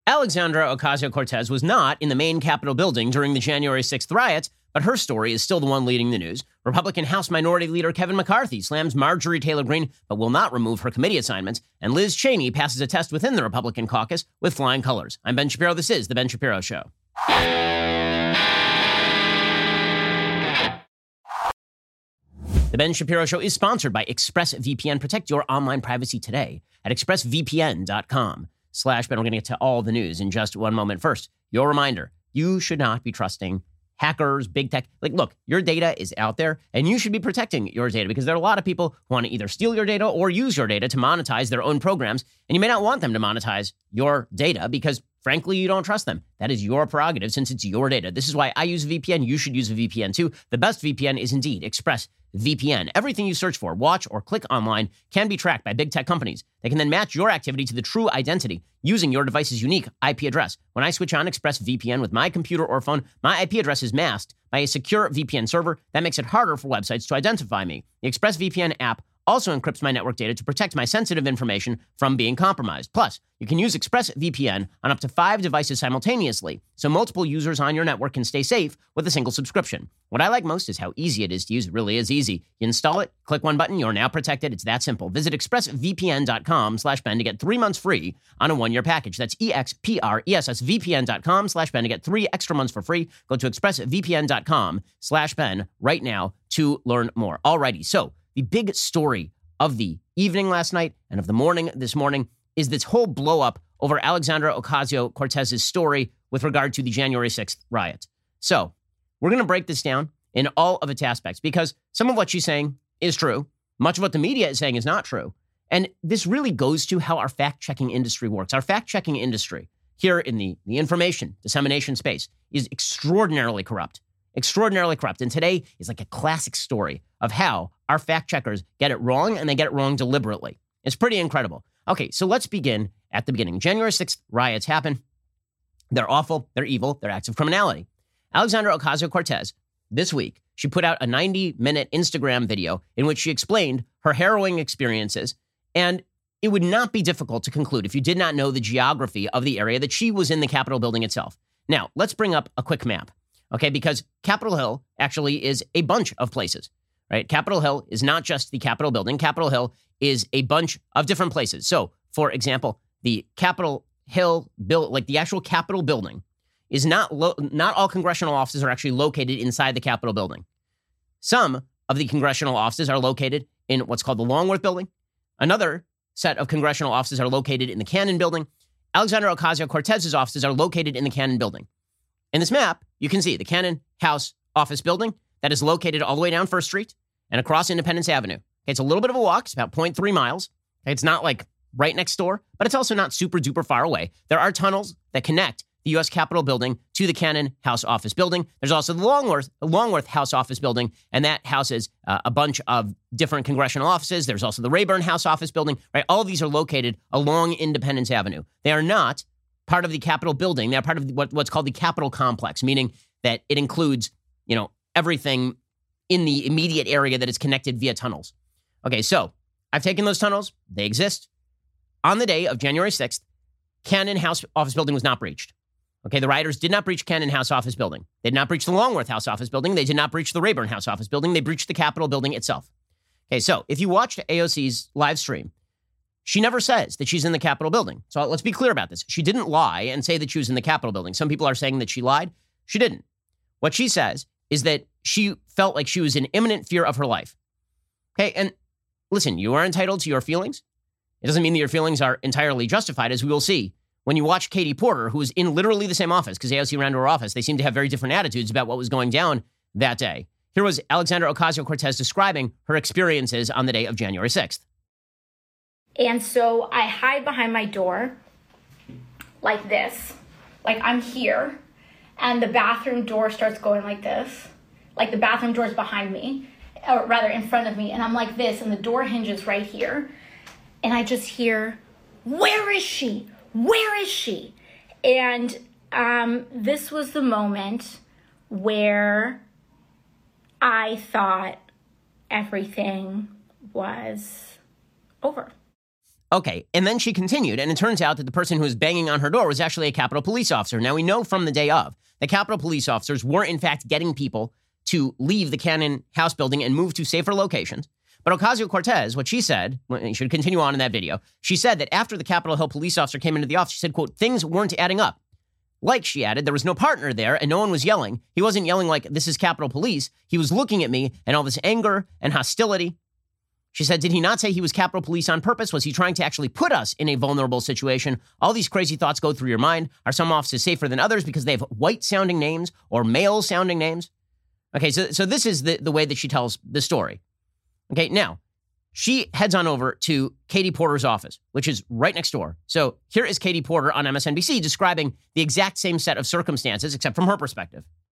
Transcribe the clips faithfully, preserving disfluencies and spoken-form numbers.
Alexandra Ocasio-Cortez was not in the main Capitol building during the January sixth riots, but her story is still the one leading the news. Republican House Minority Leader Kevin McCarthy slams Marjorie Taylor Greene, but will not remove her committee assignments. And Liz Cheney passes a test within the Republican caucus with flying colors. I'm Ben Shapiro. This is The Ben Shapiro Show. The Ben Shapiro Show is sponsored by ExpressVPN. Protect your online privacy today at expressvpn.com slash Ben. We're going to get to all the news in just one moment. First, your reminder, you should not be trusting hackers, big tech. Like, look, your data is out there, and you should be protecting your data because there are a lot of people who want to either steal your data or use your data to monetize their own programs, and you may not want them to monetize your data because, frankly, you don't trust them. That is your prerogative since it's your data. This is why I use a V P N. You should use a V P N too. The best V P N is indeed ExpressVPN. Everything you search for, watch, or click online can be tracked by big tech companies. They can then match your activity to the true identity using your device's unique I P address. When I switch on ExpressVPN with my computer or phone, my I P address is masked by a secure V P N server that makes it harder for websites to identify me. The ExpressVPN app also encrypts my network data to protect my sensitive information from being compromised. Plus, you can use ExpressVPN on up to five devices simultaneously, so multiple users on your network can stay safe with a single subscription. What I like most is how easy it is to use. It really is easy. You install it, click one button, you're now protected. It's that simple. Visit expressvpn.com slash Ben to get three months free on a one-year package. That's E-X-P-R-E-S-S-V-P-N.com slash Ben to get three extra months for free. Go to expressvpn.com slash Ben right now to learn more. Alrighty, so the big story of the evening last night and of the morning this morning is this whole blow up over Alexandra Ocasio-Cortez's story with regard to the January sixth riots. So we're going to break this down in all of its aspects because some of what she's saying is true. Much of what the media is saying is not true. And this really goes to how our fact-checking industry works. Our fact-checking industry here in the, the information dissemination space is extraordinarily corrupt. Extraordinarily corrupt. And today is like a classic story of how our fact checkers get it wrong, and they get it wrong deliberately. It's pretty incredible. Okay, so let's begin at the beginning. January sixth riots happen. They're awful. They're evil. They're acts of criminality. Alexandra Ocasio-Cortez, this week, she put out a ninety-minute Instagram video in which she explained her harrowing experiences, and it would not be difficult to conclude if you did not know the geography of the area that she was in the Capitol building itself. Now, let's bring up a quick map. Okay, because Capitol Hill actually is a bunch of places, right? Capitol Hill is not just the Capitol building. Capitol Hill is a bunch of different places. So, for example, the Capitol Hill build, like the actual Capitol building, is not lo- not all congressional offices are actually located inside the Capitol building. Some of the congressional offices are located in what's called the Longworth building. Another set of congressional offices are located in the Cannon building. Alexandra Ocasio-Cortez's offices are located in the Cannon building. In this map, you can see the Cannon House office building that is located all the way down First Street and across Independence Avenue. Okay, it's a little bit of a walk. It's about zero point three miles. Okay, it's not like right next door, but it's also not super duper far away. There are tunnels that connect the U S Capitol building to the Cannon House office building. There's also the Longworth, Longworth House office building, and that houses uh, a bunch of different congressional offices. There's also the Rayburn House office building, right? All of these are located along Independence Avenue. They are not part of the Capitol building. They're part of what, what's called the Capitol complex, meaning that it includes, you know, everything in the immediate area that is connected via tunnels. Okay, so I've taken those tunnels. They exist. On the day of January sixth, Cannon House office building was not breached. Okay, the rioters did not breach Cannon House office building. They did not breach the Longworth House office building. They did not breach the Rayburn House office building. They breached the Capitol building itself. Okay, so if you watched A O C's live stream, she never says that she's in the Capitol building. So let's be clear about this. She didn't lie and say that she was in the Capitol building. Some people are saying that she lied. She didn't. What she says is that she felt like she was in imminent fear of her life. Okay, and listen, you are entitled to your feelings. It doesn't mean that your feelings are entirely justified, as we will see when you watch Katie Porter, who was in literally the same office, because A O C ran to her office. They seemed to have very different attitudes about what was going down that day. Here was Alexandra Ocasio-Cortez describing her experiences on the day of January sixth. And so I hide behind my door like this, like I'm here, and the bathroom door starts going like this, like the bathroom door is behind me, or rather in front of me, and I'm like this, and the door hinges right here, and I just hear, "Where is she? Where is she?" And um, this was the moment where I thought everything was over. Okay, and then she continued, and it turns out that the person who was banging on her door was actually a Capitol Police officer. Now, we know from the day of that Capitol Police officers were, in fact, getting people to leave the Cannon House building and move to safer locations. But Ocasio-Cortez, what she said, you should continue on in that video, she said that after the Capitol Hill police officer came into the office, she said, quote, things weren't adding up. Like, she added, there was no partner there and no one was yelling. He wasn't yelling like, this is Capitol Police. He was looking at me and all this anger and hostility. She said, did he not say he was Capitol Police on purpose? Was he trying to actually put us in a vulnerable situation? All these crazy thoughts go through your mind. Are some offices safer than others because they have white-sounding names or male-sounding names? Okay, so, so this is the, the way that she tells the story. Okay, now, she heads on over to Katie Porter's office, which is right next door. So here is Katie Porter on M S N B C describing the exact same set of circumstances, except from her perspective.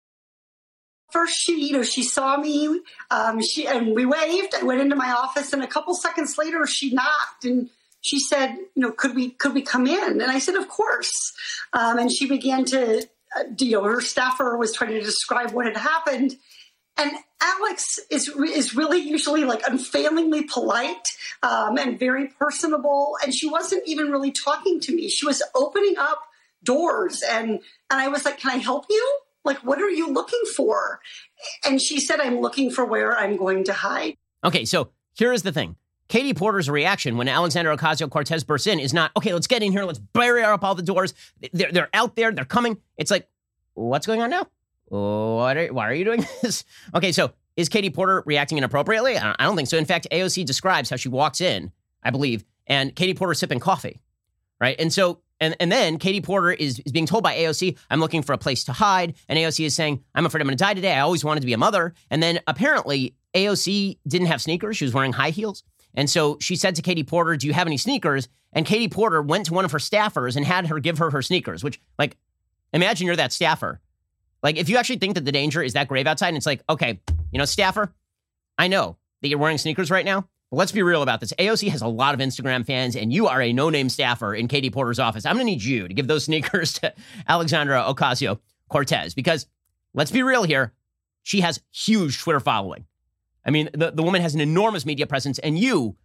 First, she, you know, she saw me, um, she, and we waved. I went into my office, and a couple seconds later, she knocked, and she said, you know, could we, could we come in? And I said, of course. Um, and she began to, uh, you know, her staffer was trying to describe what had happened. And Alex is is really usually like unfailingly polite um, and very personable. And she wasn't even really talking to me. She was opening up doors, and and I was like, "Can I help you? Like, what are you looking for?" And she said, "I'm looking for where I'm going to hide." Okay, so here is the thing. Katie Porter's reaction when Alexandra Ocasio-Cortez bursts in is not, okay, let's get in here, let's barrier up all the doors. They're, they're out there, they're coming. It's like, what's going on now? What are, why are you doing this? Okay, so is Katie Porter reacting inappropriately? I don't think so. In fact, A O C describes how she walks in, I believe, and Katie Porter sipping coffee, right? And so, and, and then Katie Porter is, is being told by A O C, I'm looking for a place to hide. And A O C is saying, I'm afraid I'm going to die today. I always wanted to be a mother. And then apparently A O C didn't have sneakers. She was wearing high heels. And so she said to Katie Porter, do you have any sneakers? And Katie Porter went to one of her staffers and had her give her her sneakers, which, like, imagine you're that staffer. Like, if you actually think that the danger is that grave outside, and it's like, okay, you know, staffer, I know that you're wearing sneakers right now, but let's be real about this. A O C has a lot of Instagram fans, and you are a no-name staffer in Katie Porter's office. I'm going to need you to give those sneakers to Alexandra Ocasio-Cortez, because let's be real here, she has huge Twitter following. I mean, the, the woman has an enormous media presence, and you,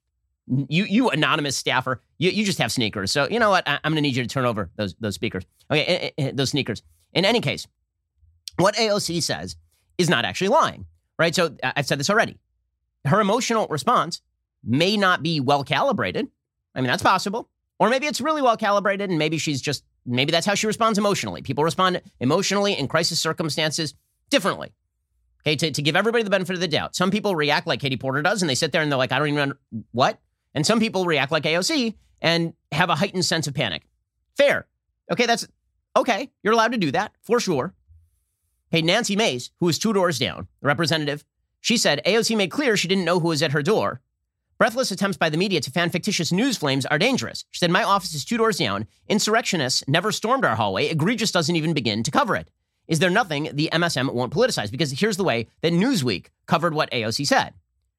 you, you anonymous staffer, you, you just have sneakers. So you know what? I, I'm going to need you to turn over those those speakers. Okay, uh, uh, those sneakers. In any case, what A O C says is not actually lying, right? So I've said this already. Her emotional response may not be well calibrated. I mean, that's possible. Or maybe it's really well calibrated, and maybe she's just, maybe that's how she responds emotionally. People respond emotionally in crisis circumstances differently. Okay, to, to give everybody the benefit of the doubt. Some people react like Katie Porter does, and they sit there and they're like, I don't even know what? And some people react like A O C and have a heightened sense of panic. Fair. Okay, that's, okay, you're allowed to do that, for sure. Hey, Nancy Mace, who is two doors down, the representative, she said A O C made clear she didn't know who was at her door. Breathless attempts by the media to fan fictitious news flames are dangerous. She said, my office is two doors down. Insurrectionists never stormed our hallway. Egregious doesn't even begin to cover it. Is there nothing the M S M won't politicize? Because here's the way that Newsweek covered what A O C said.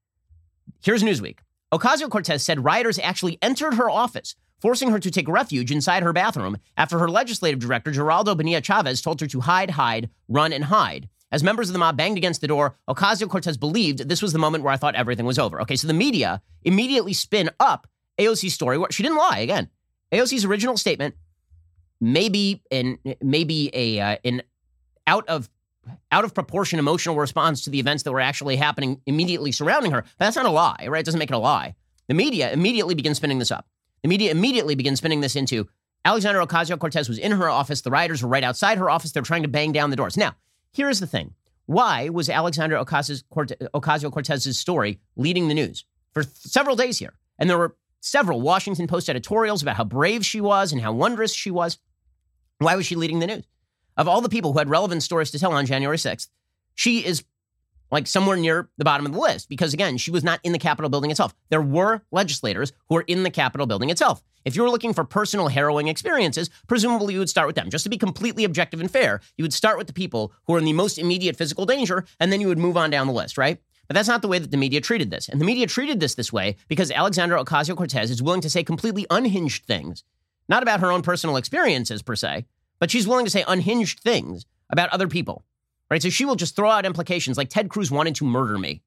Here's Newsweek. Ocasio-Cortez said rioters actually entered her office, forcing her to take refuge inside her bathroom after her legislative director, Geraldo Bonilla Chavez, told her to hide, hide, run, and hide. As members of the mob banged against the door, Ocasio-Cortez believed this was the moment where I thought everything was over. Okay, so the media immediately spin up A O C's story. She didn't lie. Again, A O C's original statement may be an, maybe a, uh, an out of out of proportion emotional response to the events that were actually happening immediately surrounding her. But that's not a lie, right? It doesn't make it a lie. The media immediately begins spinning this up. The media immediately begins spinning this into Alexandra Ocasio-Cortez was in her office. The rioters were right outside her office. They're trying to bang down the doors. Now, here is the thing. Why was Alexandra Ocasio-Cortez's story leading the news for th- several days here? And there were several Washington Post editorials about how brave she was and how wondrous she was. Why was she leading the news? Of all the people who had relevant stories to tell on January sixth, she is like somewhere near the bottom of the list because, again, she was not in the Capitol building itself. There were legislators who were in the Capitol building itself. If you were looking for personal harrowing experiences, presumably you would start with them. Just to be completely objective and fair, you would start with the people who are in the most immediate physical danger, and then you would move on down the list, right? But that's not the way that the media treated this. And the media treated this this way because Alexandra Ocasio-Cortez is willing to say completely unhinged things, not about her own personal experiences per se, but she's willing to say unhinged things about other people, right? So she will just throw out implications like Ted Cruz wanted to murder me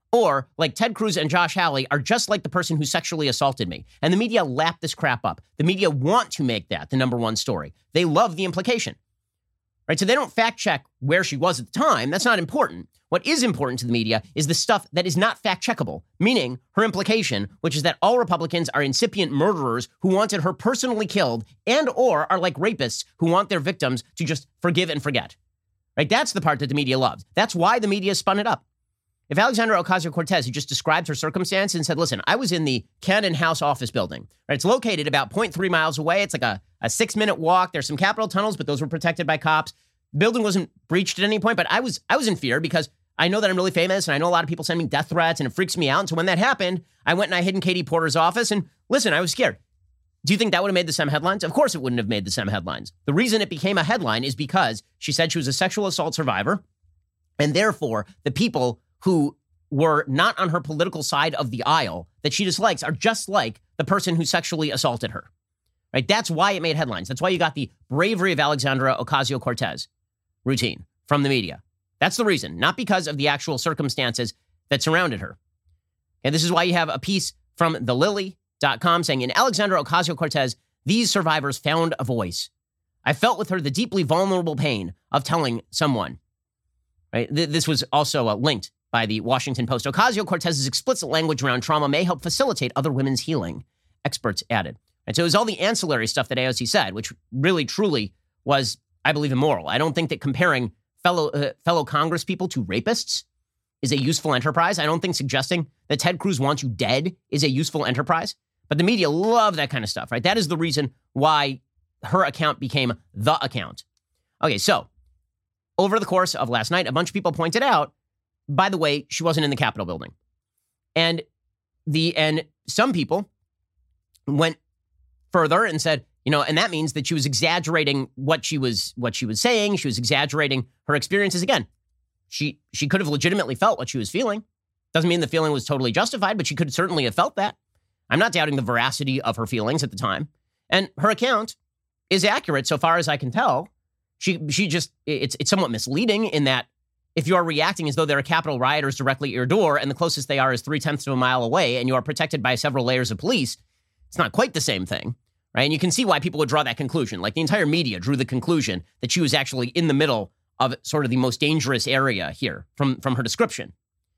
Or like Ted Cruz and Josh Hawley are just like the person who sexually assaulted me. And the media lap this crap up. The media want to make that the number one story. They love the implication. Right? So they don't fact check where she was at the time. That's not important. What is important to the media is the stuff that is not fact checkable, meaning her implication, which is that all Republicans are incipient murderers who wanted her personally killed and or are like rapists who want their victims to just forgive and forget. Right? That's the part that the media loves. That's why the media spun it up. If Alexandra Ocasio-Cortez had just described her circumstance and said, listen, I was in the Cannon House office building. Right? It's located about zero point three miles away. It's like a, a six-minute walk. There's some Capitol tunnels, but those were protected by cops. The building wasn't breached at any point, but I was I was in fear because I know that I'm really famous and I know a lot of people send me death threats and it freaks me out. And so when that happened, I went and I hid in Katie Porter's office and listen, I was scared. Do you think that would have made the S E M headlines? Of course it wouldn't have made the S E M headlines. The reason it became a headline is because she said she was a sexual assault survivor. And therefore, the people who were not on her political side of the aisle that she dislikes are just like the person who sexually assaulted her. Right? That's why it made headlines. That's why you got the bravery of Alexandra Ocasio-Cortez routine from the media. That's the reason, not because of the actual circumstances that surrounded her. And this is why you have a piece from the lily dot com saying, in Alexandra Ocasio-Cortez, these survivors found a voice. I felt with her the deeply vulnerable pain of telling someone. Right? Th- this was also uh, linked by the Washington Post. Ocasio-Cortez's explicit language around trauma may help facilitate other women's healing, experts added. And so it was all the ancillary stuff that A O C said, which really, truly was, I believe, immoral. I don't think that comparing fellow uh, fellow Congress people to rapists is a useful enterprise. I don't think suggesting that Ted Cruz wants you dead is a useful enterprise. But the media love that kind of stuff, right? That is the reason why her account became the account. Okay, so over the course of last night, a bunch of people pointed out, by the way, she wasn't in the Capitol building. And the and some people went further and said, you know, and that means that she was exaggerating what she was what she was saying. She was exaggerating her experiences. Again, she she could have legitimately felt what she was feeling. Doesn't mean the feeling was totally justified, but she could certainly have felt that. I'm not doubting the veracity of her feelings at the time. And her account is accurate so far as I can tell. She she just, it's it's somewhat misleading in that if you are reacting as though there are Capitol rioters directly at your door and the closest they are is three-tenths of a mile away and you are protected by several layers of police, it's not quite the same thing. Right? And you can see why people would draw that conclusion. Like the entire media drew the conclusion that she was actually in the middle of sort of the most dangerous area here from, from her description.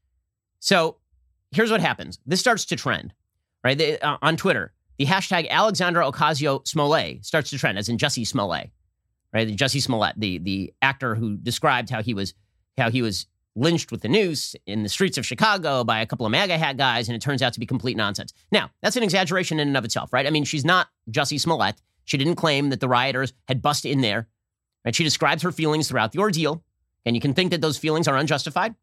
So here's what happens. This starts to trend, right? The, uh, on Twitter, the hashtag Alexandra Ocasio-Smollett starts to trend, as in Jussie Smollett, right? Jussie Smollett, the, the actor who described how he was how he was lynched with the noose in the streets of Chicago by a couple of MAGA hat guys, and it turns out to be complete nonsense. Now, that's an exaggeration in and of itself, right? I mean, she's not Jussie Smollett. She didn't claim that the rioters had busted in there. Right? She describes her feelings throughout the ordeal, and you can think that those feelings are unjustified.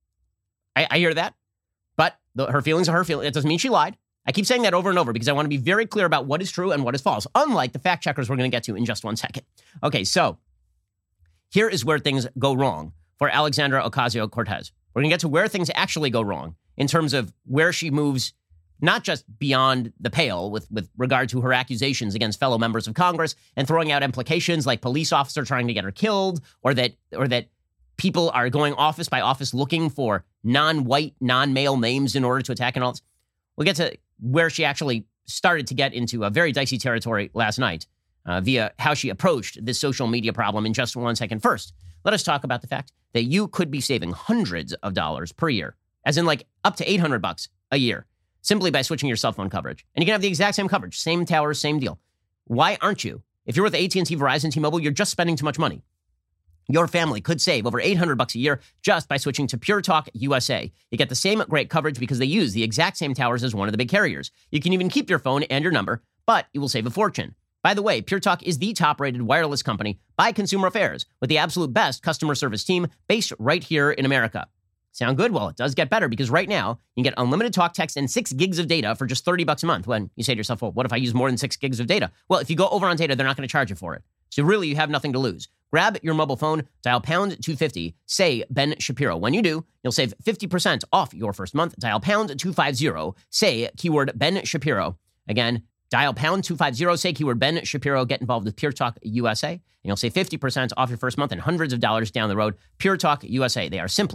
I, I hear that, but the, her feelings are her feelings. It doesn't mean she lied. I keep saying that over and over because I want to be very clear about what is true and what is false, unlike the fact checkers we're going to get to in just one second. Okay, so here is where things go wrong for Alexandra Ocasio-Cortez. We're going to get to where things actually go wrong in terms of where she moves, not just beyond the pale with, with regard to her accusations against fellow members of Congress and throwing out implications like police officer trying to get her killed, or that or that people are going office by office looking for non-white, non-male names in order to attack and all this. We'll get to where she actually started to get into a very dicey territory last night uh, via how she approached this social media problem in just one second. First, let us talk about the fact that you could be saving hundreds of dollars per year, as in like up to eight hundred bucks a year, simply by switching your cell phone coverage. And you can have the exact same coverage, same towers, same deal. Why aren't you? If you're with A T and T, Verizon, T-Mobile, you're just spending too much money. Your family could save over eight hundred bucks a year just by switching to Pure Talk U S A. You get the same great coverage because they use the exact same towers as one of the big carriers. You can even keep your phone and your number, but you will save a fortune. By the way, Pure Talk is the top-rated wireless company by Consumer Affairs with the absolute best customer service team based right here in America. Sound good? Well, it does get better because right now you can get unlimited talk, text, and six gigs of data for just thirty bucks a month. When you say to yourself, well, what if I use more than six gigs of data? Well, if you go over on data, they're not going to charge you for it. So really, you have nothing to lose. Grab your mobile phone, dial pound two fifty, say Ben Shapiro. When you do, you'll save fifty percent off your first month. Dial pound two fifty, say keyword Ben Shapiro. Again, dial pound two fifty, say keyword Ben Shapiro, get involved with Pure Talk U S A, and you'll save fifty percent off your first month and hundreds of dollars down the road. Pure Talk U S A. They are simply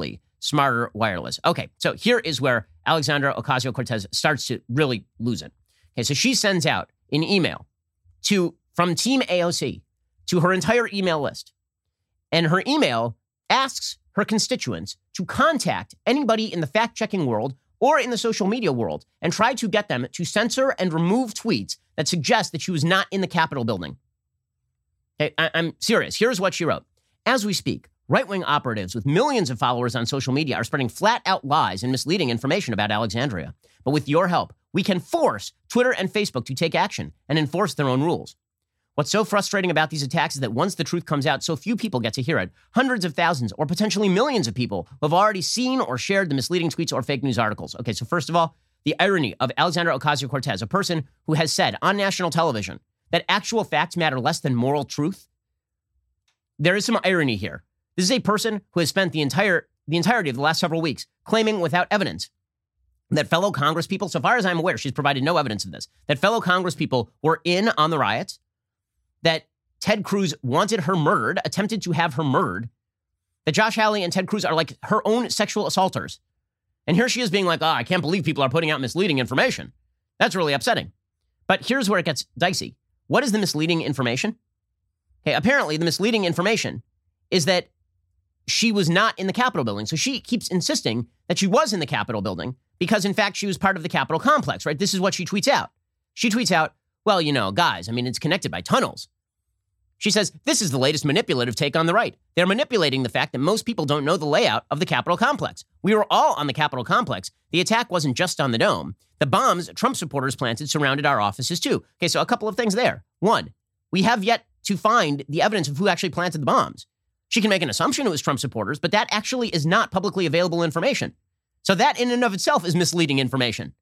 smarter wireless. Okay, so here is where Alexandra Ocasio-Cortez starts to really lose it. Okay, so she sends out an email to from Team A O C to her entire email list. And her email asks her constituents to contact anybody in the fact-checking world or in the social media world and try to get them to censor and remove tweets that suggest that she was not in the Capitol building. Okay, I- I'm serious. Here's what she wrote. As we speak, right-wing operatives with millions of followers on social media are spreading flat-out lies and misleading information about Alexandria. But with your help, we can force Twitter and Facebook to take action and enforce their own rules. What's so frustrating about these attacks is that once the truth comes out, so few people get to hear it. Hundreds of thousands or potentially millions of people who have already seen or shared the misleading tweets or fake news articles. Okay, so first of all, the irony of Alexandra Ocasio-Cortez, a person who has said on national television that actual facts matter less than moral truth. There is some irony here. This is a person who has spent the entire the entirety of the last several weeks claiming without evidence that fellow congresspeople, so far as I'm aware, she's provided no evidence of this, that fellow congresspeople were in on the riots, that Ted Cruz wanted her murdered, attempted to have her murdered, that Josh Hawley and Ted Cruz are like her own sexual assaulters. And here she is being like, oh, I can't believe people are putting out misleading information. That's really upsetting. But here's where it gets dicey. What is the misleading information? Okay, apparently the misleading information is that she was not in the Capitol building. So she keeps insisting that she was in the Capitol building because, in fact, she was part of the Capitol complex, right? This is what she tweets out. She tweets out, well, you know, guys, I mean, it's connected by tunnels. She says, this is the latest manipulative take on the right. They're manipulating the fact that most people don't know the layout of the Capitol complex. We were all on the Capitol complex. The attack wasn't just on the dome. The bombs Trump supporters planted surrounded our offices too. Okay, so a couple of things there. One, we have yet to find the evidence of who actually planted the bombs. She can make an assumption it was Trump supporters, but that actually is not publicly available information. So that in and of itself is misleading information.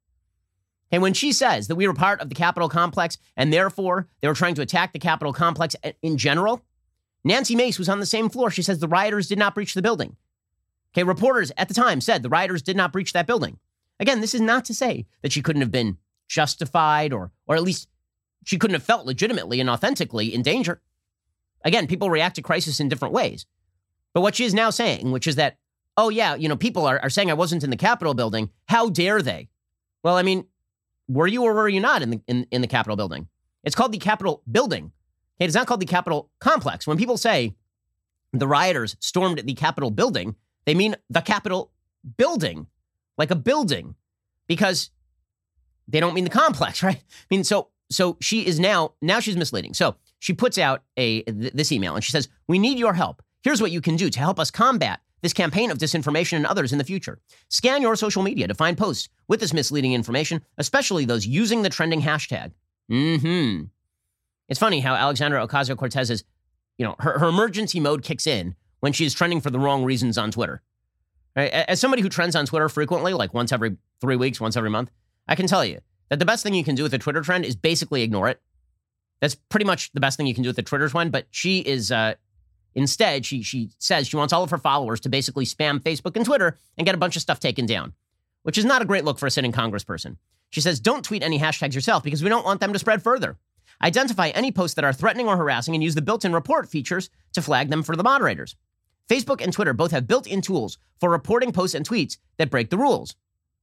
And when she says that we were part of the Capitol complex and therefore they were trying to attack the Capitol complex in general, Nancy Mace was on the same floor. She says the rioters did not breach the building. Okay, reporters at the time said the rioters did not breach that building. Again, this is not to say that she couldn't have been justified or, or at least she couldn't have felt legitimately and authentically in danger. Again, people react to crisis in different ways. But what she is now saying, which is that, oh yeah, you know, people are, are saying I wasn't in the Capitol building. How dare they? Well, I mean, were you or were you not in the in, in the Capitol building? It's called the Capitol building. Okay, it's not called the Capitol complex. When people say the rioters stormed the Capitol building, they mean the Capitol building, like a building, because they don't mean the complex, right? I mean, so so she is now, now she's misleading. So she puts out a th- this email and she says, we need your help. Here's what you can do to help us combat this campaign of disinformation and others in the future. Scan your social media to find posts with this misleading information, especially those using the trending hashtag. Mm-hmm. It's funny how Alexandra Ocasio-Cortez is, you know, her, her emergency mode kicks in when she is trending for the wrong reasons on Twitter. Right? As somebody who trends on Twitter frequently, like once every three weeks, once every month, I can tell you that the best thing you can do with a Twitter trend is basically ignore it. That's pretty much the best thing you can do with a Twitter trend, but she is... Uh, Instead, she she says she wants all of her followers to basically spam Facebook and Twitter and get a bunch of stuff taken down, which is not a great look for a sitting congressperson. She says, don't tweet any hashtags yourself because we don't want them to spread further. Identify any posts that are threatening or harassing and use the built-in report features to flag them for the moderators. Facebook and Twitter both have built-in tools for reporting posts and tweets that break the rules.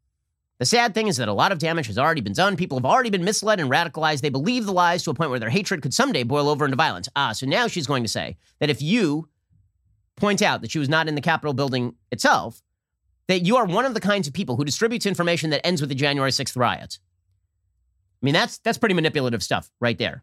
The sad thing is that a lot of damage has already been done. People have already been misled and radicalized. They believe the lies to a point where their hatred could someday boil over into violence. Ah, so now she's going to say that if you point out that she was not in the Capitol building itself, that you are one of the kinds of people who distributes information that ends with the January sixth riots. I mean, that's that's pretty manipulative stuff right there.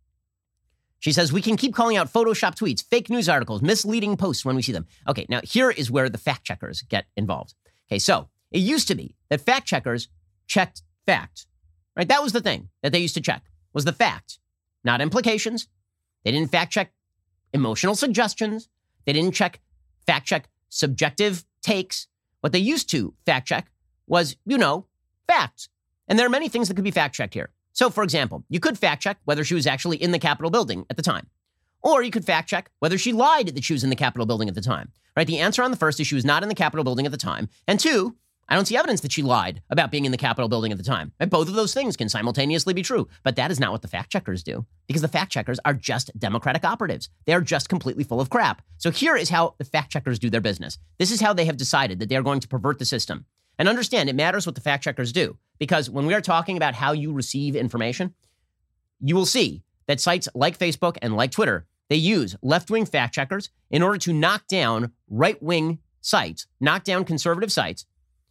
She says, we can keep calling out Photoshop tweets, fake news articles, misleading posts when we see them. Okay, now here is where the fact checkers get involved. Okay, so it used to be that fact checkers checked facts, right? That was the thing that they used to check, was the facts, not implications. They didn't fact check emotional suggestions. They didn't check fact check subjective takes. What they used to fact check was, you know, facts. And there are many things that could be fact checked here. So, for example, you could fact check whether she was actually in the Capitol building at the time. Or you could fact check whether she lied that she was in the Capitol building at the time, right? The answer on the first is she was not in the Capitol building at the time. And two, I don't see evidence that she lied about being in the Capitol building at the time. And both of those things can simultaneously be true. But that is not what the fact checkers do, because the fact checkers are just Democratic operatives. They are just completely full of crap. So here is how the fact checkers do their business. This is how they have decided that they are going to pervert the system. And understand, it matters what the fact checkers do, because when we are talking about how you receive information, you will see that sites like Facebook and like Twitter, they use left-wing fact checkers in order to knock down right-wing sites, knock down conservative sites.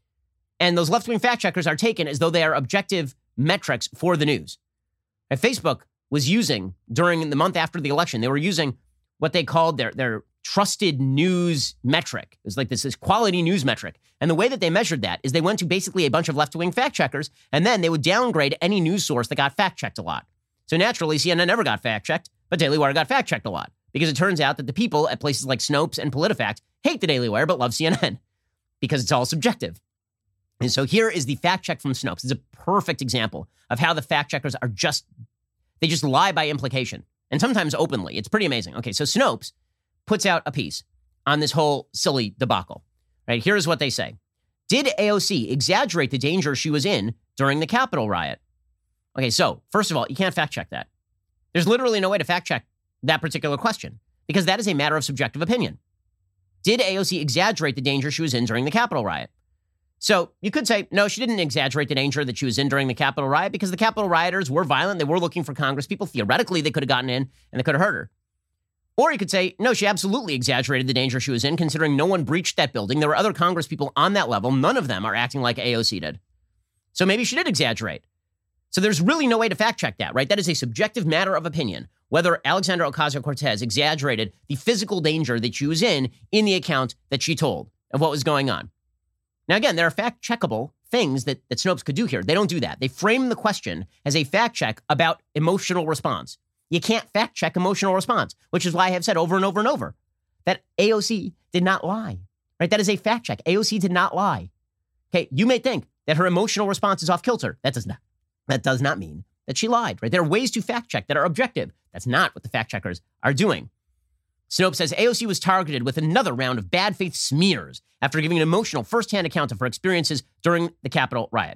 And those left-wing fact checkers are taken as though they are objective metrics for the news. And Facebook was using, during the month after the election, they were using what they called their, their trusted news metric. It was like this, this quality news metric. And the way that they measured that is they went to basically a bunch of left-wing fact checkers, and then they would downgrade any news source that got fact-checked a lot. So naturally, C N N never got fact-checked, but Daily Wire got fact-checked a lot, because it turns out that the people at places like Snopes and PolitiFact hate the Daily Wire but love C N N, because it's all subjective. And so here is the fact check from Snopes. It's a perfect example of how the fact checkers are just, they just lie by implication, and sometimes openly. It's pretty amazing. Okay, so Snopes puts out a piece on this whole silly debacle. Right, here's what they say. Did A O C exaggerate the danger she was in during the Capitol riot? Okay, so first of all, you can't fact check that. There's literally no way to fact check that particular question, because that is a matter of subjective opinion. Did A O C exaggerate the danger she was in during the Capitol riot? So you could say, no, she didn't exaggerate the danger that she was in during the Capitol riot, because the Capitol rioters were violent. They were looking for Congress people. Theoretically, they could have gotten in and they could have hurt her. Or you could say, no, she absolutely exaggerated the danger she was in, considering no one breached that building. There were other Congress people on that level. None of them are acting like A O C did. So maybe she did exaggerate. So there's really no way to fact check that, right? That is a subjective matter of opinion, whether Alexandra Ocasio-Cortez exaggerated the physical danger that she was in in the account that she told of what was going on. Now, again, there are fact-checkable things that, that Snopes could do here. They don't do that. They frame the question as a fact check about emotional response. You can't fact check emotional response, which is why I have said over and over and over that A O C did not lie, right? That is a fact check. A O C did not lie. Okay, you may think that her emotional response is off kilter. That does not, that does not mean that she lied, right? There are ways to fact check that are objective. That's not what the fact checkers are doing. Snopes says A O C was targeted with another round of bad faith smears after giving an emotional firsthand account of her experiences during the Capitol riot.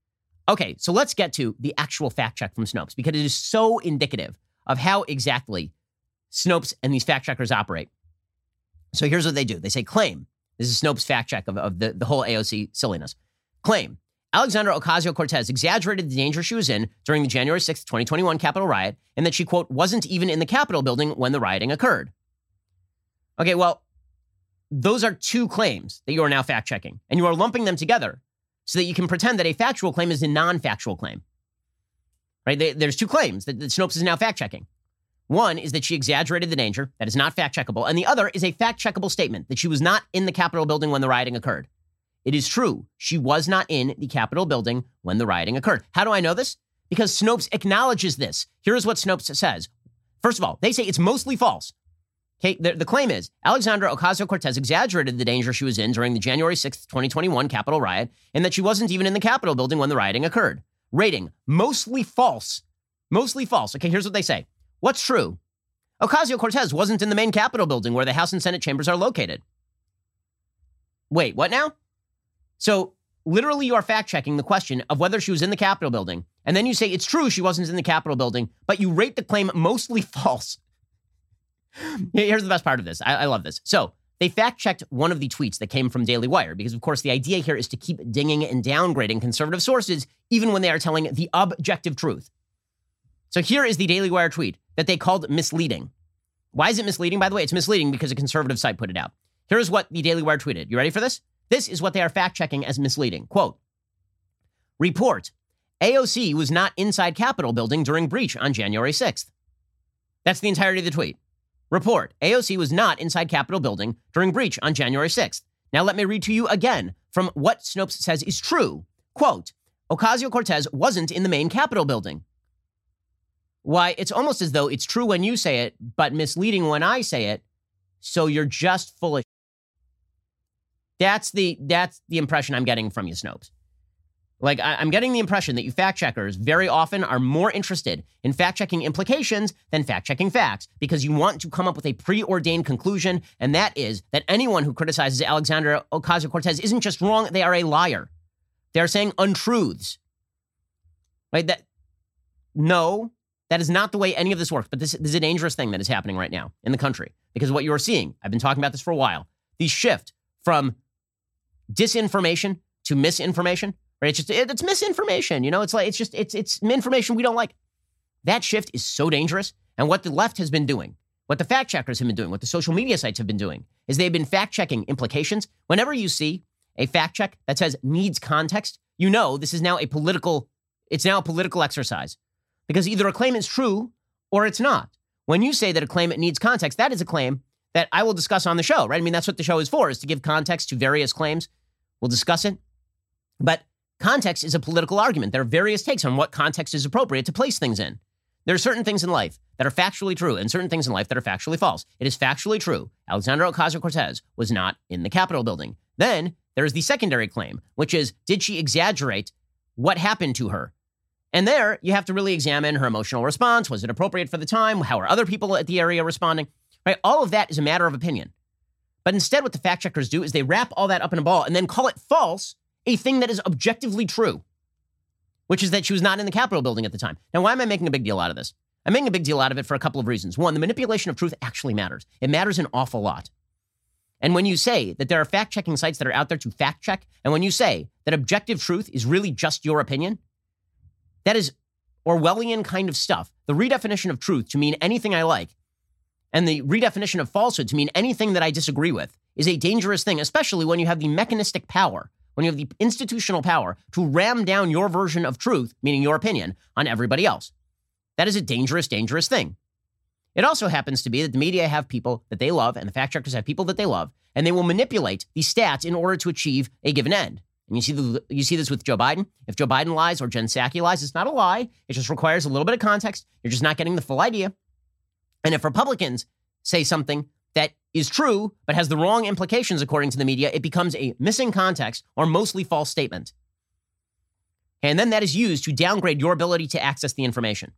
Okay, so let's get to the actual fact check from Snopes, because it is so indicative of how exactly Snopes and these fact checkers operate. So here's what they do. They say, claim. This is Snopes' fact check of, of the, the whole A O C silliness. Claim. Alexandra Ocasio-Cortez exaggerated the danger she was in during the January sixth, twenty twenty-one Capitol riot, and that she, quote, wasn't even in the Capitol building when the rioting occurred. Okay, well, those are two claims that you are now fact-checking, and you are lumping them together so that you can pretend that a factual claim is a non-factual claim. Right? They, there's two claims that, that Snopes is now fact-checking. One is that she exaggerated the danger. That is not fact-checkable. And the other is a fact-checkable statement that she was not in the Capitol building when the rioting occurred. It is true. She was not in the Capitol building when the rioting occurred. How do I know this? Because Snopes acknowledges this. Here is what Snopes says. First of all, they say it's mostly false. Okay, the, the claim is Alexandra Ocasio-Cortez exaggerated the danger she was in during the January sixth, twenty twenty-one Capitol riot, and that she wasn't even in the Capitol building when the rioting occurred. Rating, mostly false. Mostly false. Okay, here's what they say. What's true? Ocasio-Cortez wasn't in the main Capitol building where the House and Senate chambers are located. Wait, what now? So literally you are fact-checking the question of whether she was in the Capitol building, and then you say it's true she wasn't in the Capitol building, but you rate the claim mostly false. Here's the best part of this. I, I love this. So they fact-checked one of the tweets that came from Daily Wire, because, of course, the idea here is to keep dinging and downgrading conservative sources, even when they are telling the objective truth. So here is the Daily Wire tweet that they called misleading. Why is it misleading, by the way? It's misleading because a conservative site put it out. Here's what the Daily Wire tweeted. You ready for this? This is what they are fact-checking as misleading. Quote, report, A O C was not inside Capitol building during breach on January sixth. That's the entirety of the tweet. Report, A O C was not inside Capitol building during breach on January sixth. Now let me read to you again from what Snopes says is true. Quote, Ocasio-Cortez wasn't in the main Capitol building. Why, it's almost as though it's true when you say it, but misleading when I say it, so you're just full of shit. That's the, that's the impression I'm getting from you, Snopes. Like, I, I'm getting the impression that you fact checkers very often are more interested in fact checking implications than fact checking facts, because you want to come up with a preordained conclusion, and that is that anyone who criticizes Alexandria Ocasio-Cortez isn't just wrong, they are a liar. They are saying untruths. Right? That no, that is not the way any of this works. But this, this is a dangerous thing that is happening right now in the country, because what you are seeing, I've been talking about this for a while, the shift from disinformation to misinformation. Right? It's just, it's misinformation. You know, it's like, it's just, it's, it's information we don't like. That shift is so dangerous. And what the left has been doing, what the fact checkers have been doing, what the social media sites have been doing, is they've been fact checking implications. Whenever you see a fact check that says needs context, you know, this is now a political, it's now a political exercise, because either a claim is true or it's not. When you say that a claim needs context, that is a claim that I will discuss on the show, right? I mean, that's what the show is for, is to give context to various claims. We'll discuss it. But context is a political argument. There are various takes on what context is appropriate to place things in. There are certain things in life that are factually true and certain things in life that are factually false. It is factually true Alexandria Ocasio-Cortez was not in the Capitol building. Then there is the secondary claim, which is, did she exaggerate what happened to her? And there you have to really examine her emotional response. Was it appropriate for the time? How are other people at the area responding? Right? All of that is a matter of opinion. But instead, what the fact checkers do is they wrap all that up in a ball and then call it false, a thing that is objectively true, which is that she was not in the Capitol building at the time. Now, why am I making a big deal out of this? I'm making a big deal out of it for a couple of reasons. One, the manipulation of truth actually matters. It matters an awful lot. And when you say that there are fact-checking sites that are out there to fact-check, and when you say that objective truth is really just your opinion, that is Orwellian kind of stuff. The redefinition of truth to mean anything I like, and the redefinition of falsehood to mean anything that I disagree with, is a dangerous thing, especially when you have the mechanistic power, when you have the institutional power to ram down your version of truth, meaning your opinion, on everybody else. That is a dangerous, dangerous thing. It also happens to be that the media have people that they love, and the fact checkers have people that they love, and they will manipulate these stats in order to achieve a given end. And you see the, you see this with Joe Biden. If Joe Biden lies or Jen Psaki lies, it's not a lie. It just requires a little bit of context. You're just not getting the full idea. And if Republicans say something that is true but has the wrong implications according to the media, it becomes a missing context or mostly false statement. And then that is used to downgrade your ability to access the information.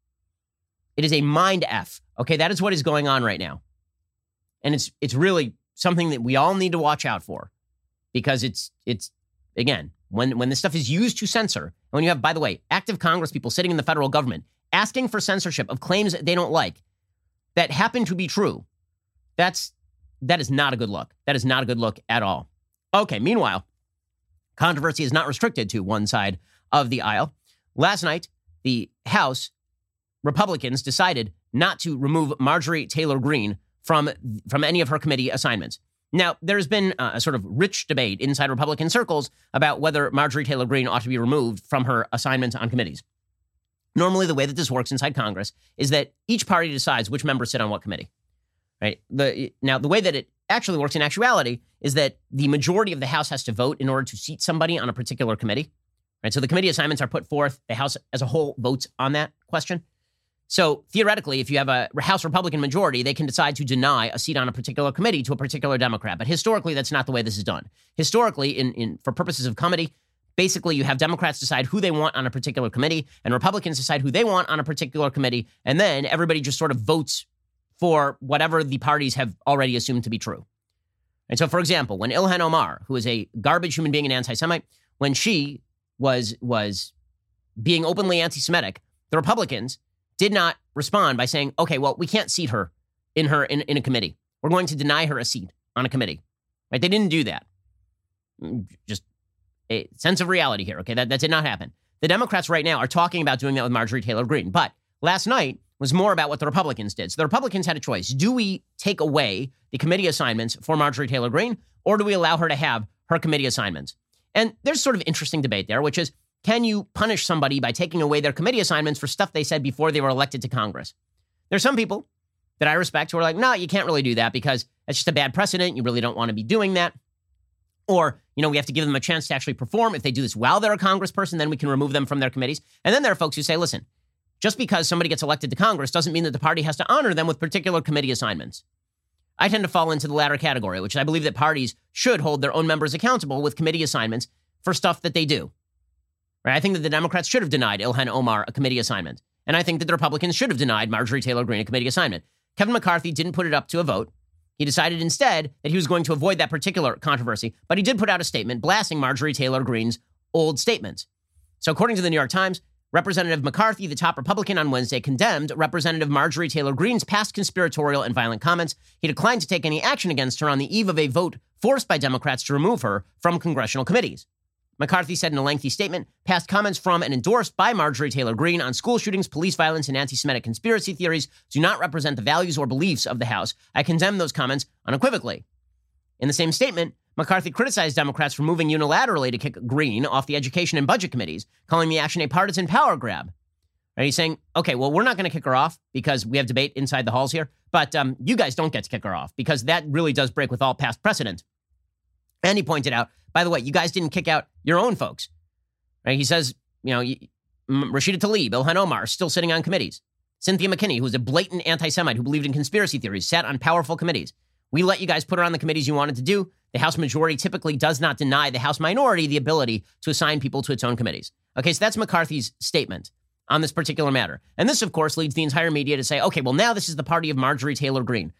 It is a mind F. Okay, that is what is going on right now. And it's it's really something that we all need to watch out for, because it's it's again, when when this stuff is used to censor, when you have, by the way, active Congress people sitting in the federal government asking for censorship of claims that they don't like that happen to be true, that's that is not a good look. That is not a good look at all. Okay, meanwhile, controversy is not restricted to one side of the aisle. Last night, the House Republicans decided not to remove Marjorie Taylor Greene from, from any of her committee assignments. Now, there's been a sort of rich debate inside Republican circles about whether Marjorie Taylor Greene ought to be removed from her assignments on committees. Normally, the way that this works inside Congress is that each party decides which members sit on what committee. Right? The, now, the way that it actually works in actuality is that the majority of the House has to vote in order to seat somebody on a particular committee. Right? So the committee assignments are put forth. The House as a whole votes on that question. So theoretically, if you have a House Republican majority, they can decide to deny a seat on a particular committee to a particular Democrat. But historically, that's not the way this is done. Historically, in, in for purposes of comity, basically you have Democrats decide who they want on a particular committee, and Republicans decide who they want on a particular committee, and then everybody just sort of votes for whatever the parties have already assumed to be true. And so, for example, when Ilhan Omar, who is a garbage human being and anti-Semite, when she was was being openly anti-Semitic, the Republicans did not respond by saying, okay, well, we can't seat her in her in, in a committee. We're going to deny her a seat on a committee. Right? They didn't do that. Just a sense of reality here. Okay, that, that did not happen. The Democrats right now are talking about doing that with Marjorie Taylor Greene. But last night was more about what the Republicans did. So the Republicans had a choice. Do we take away the committee assignments for Marjorie Taylor Greene, or do we allow her to have her committee assignments? And there's sort of interesting debate there, which is, can you punish somebody by taking away their committee assignments for stuff they said before they were elected to Congress? There's some people that I respect who are like, no, you can't really do that because it's just a bad precedent. You really don't want to be doing that. Or, you know, we have to give them a chance to actually perform. If they do this while they're a congressperson, then we can remove them from their committees. And then there are folks who say, listen, just because somebody gets elected to Congress doesn't mean that the party has to honor them with particular committee assignments. I tend to fall into the latter category, which I believe that parties should hold their own members accountable with committee assignments for stuff that they do. Right? I think that the Democrats should have denied Ilhan Omar a committee assignment. And I think that the Republicans should have denied Marjorie Taylor Greene a committee assignment. Kevin McCarthy didn't put it up to a vote. He decided instead that he was going to avoid that particular controversy, but he did put out a statement blasting Marjorie Taylor Greene's old statements. So according to the New York Times, Representative McCarthy, the top Republican on Wednesday, condemned Representative Marjorie Taylor Greene's past conspiratorial and violent comments. He declined to take any action against her on the eve of a vote forced by Democrats to remove her from congressional committees. McCarthy said in a lengthy statement, past comments from and endorsed by Marjorie Taylor Greene on school shootings, police violence, and anti-Semitic conspiracy theories do not represent the values or beliefs of the House. I condemn those comments unequivocally. In the same statement, McCarthy criticized Democrats for moving unilaterally to kick Greene off the education and budget committees, calling the action a partisan power grab. And he's saying, okay, well, we're not going to kick her off because we have debate inside the halls here, but um, you guys don't get to kick her off because that really does break with all past precedent. And he pointed out, by the way, you guys didn't kick out your own folks. Right? He says, you know, Rashida Tlaib, Ilhan Omar, still sitting on committees. Cynthia McKinney, who was a blatant anti-Semite who believed in conspiracy theories, sat on powerful committees. We let you guys put her on the committees you wanted to do. The House majority typically does not deny the House minority the ability to assign people to its own committees. Okay, so that's McCarthy's statement on this particular matter. And this, of course, leads the entire media to say, okay, well, now this is the party of Marjorie Taylor Greene.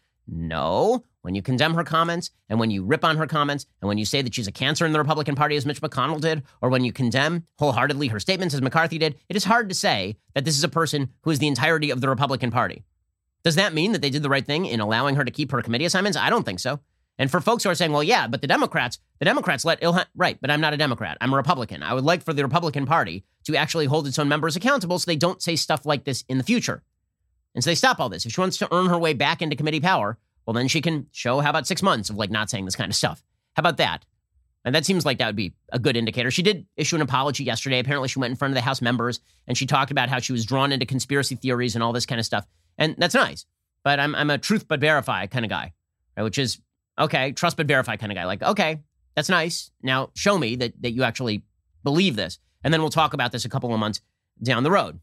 No, when you condemn her comments and when you rip on her comments and when you say that she's a cancer in the Republican Party, as Mitch McConnell did, or when you condemn wholeheartedly her statements, as McCarthy did, it is hard to say that this is a person who is the entirety of the Republican Party. Does that mean that they did the right thing in allowing her to keep her committee assignments? I don't think so. And for folks who are saying, well, yeah, but the Democrats, the Democrats let Ilhan, right, but I'm not a Democrat. I'm a Republican. I would like for the Republican Party to actually hold its own members accountable so they don't say stuff like this in the future. And so they stop all this. If she wants to earn her way back into committee power, well, then she can show, how about six months of like not saying this kind of stuff? How about that? And that seems like that would be a good indicator. She did issue an apology yesterday. Apparently she went in front of the House members and she talked about how she was drawn into conspiracy theories and all this kind of stuff. And that's nice. But I'm I'm a truth but verify kind of guy, right? Which is, okay, trust but verify kind of guy. Like, okay, that's nice. Now show me that, that you actually believe this. And then we'll talk about this a couple of months down the road.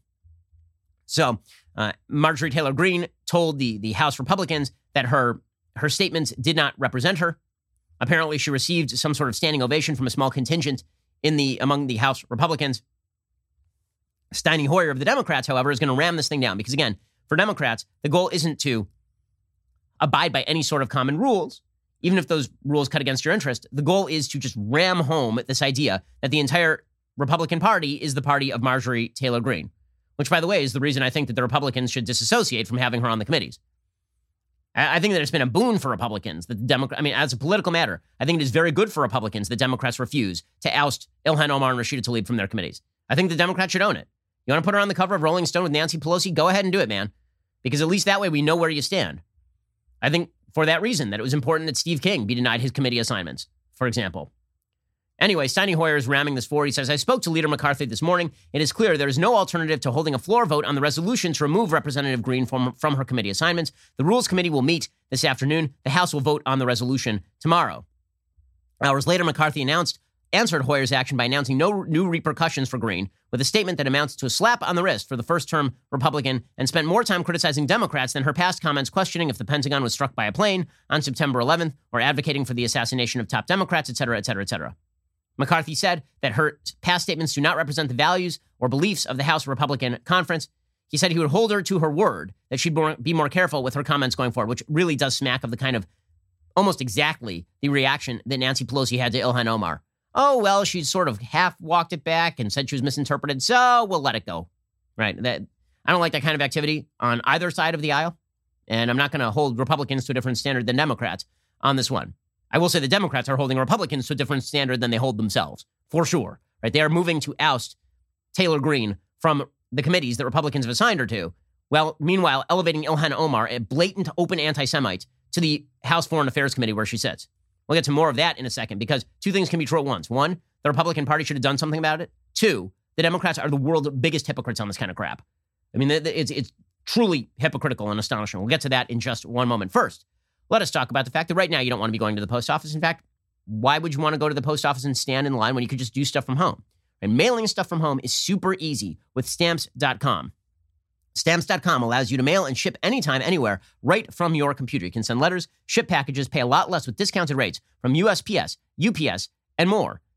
So uh, Marjorie Taylor Greene told the, the House Republicans that her, her statements did not represent her. Apparently, she received some sort of standing ovation from a small contingent in the among the House Republicans. Steny Hoyer of the Democrats, however, is going to ram this thing down because, again, for Democrats, the goal isn't to abide by any sort of common rules, even if those rules cut against your interest. The goal is to just ram home this idea that the entire Republican Party is the party of Marjorie Taylor Greene, which, by the way, is the reason I think that the Republicans should disassociate from having her on the committees. I think that it's been a boon for Republicans that the Democrats, I mean, as a political matter, I think it is very good for Republicans that Democrats refuse to oust Ilhan Omar and Rashida Tlaib from their committees. I think the Democrats should own it. You want to put her on the cover of Rolling Stone with Nancy Pelosi? Go ahead and do it, man. Because at least that way we know where you stand. I think for that reason that it was important that Steve King be denied his committee assignments, for example. Anyway, Steny Hoyer is ramming this forward. He says, I spoke to Leader McCarthy this morning. It is clear there is no alternative to holding a floor vote on the resolution to remove Representative Greene from, from her committee assignments. The Rules Committee will meet this afternoon. The House will vote on the resolution tomorrow. Hours later, McCarthy announced, answered Hoyer's action by announcing no new repercussions for Greene, with a statement that amounts to a slap on the wrist for the first-term Republican, and spent more time criticizing Democrats than her past comments questioning if the Pentagon was struck by a plane on September eleventh or advocating for the assassination of top Democrats, et cetera, et cetera, et cetera. McCarthy said that her past statements do not represent the values or beliefs of the House Republican Conference. He said he would hold her to her word, that she'd be more careful with her comments going forward, which really does smack of the kind of almost exactly the reaction that Nancy Pelosi had to Ilhan Omar. Oh, well, she sort of half walked it back and said she was misinterpreted, so we'll let it go. Right? That I don't like that kind of activity on either side of the aisle, and I'm not going to hold Republicans to a different standard than Democrats on this one. I will say the Democrats are holding Republicans to a different standard than they hold themselves, for sure. Right? They are moving to oust Taylor Greene from the committees that Republicans have assigned her to, well, meanwhile, elevating Ilhan Omar, a blatant open anti-Semite, to the House Foreign Affairs Committee where she sits. We'll get to more of that in a second, because two things can be true at once. One, the Republican Party should have done something about it. Two, the Democrats are the world's biggest hypocrites on this kind of crap. I mean, it's, it's truly hypocritical and astonishing. We'll get to that in just one moment. First, let us talk about the fact that right now you don't want to be going to the post office. In fact, why would you want to go to the post office and stand in line when you could just do stuff from home? And mailing stuff from home is super easy with Stamps dot com. Stamps dot com allows you to mail and ship anytime, anywhere, right from your computer. You can send letters, ship packages, pay a lot less with discounted rates from U S P S, U P S, and more.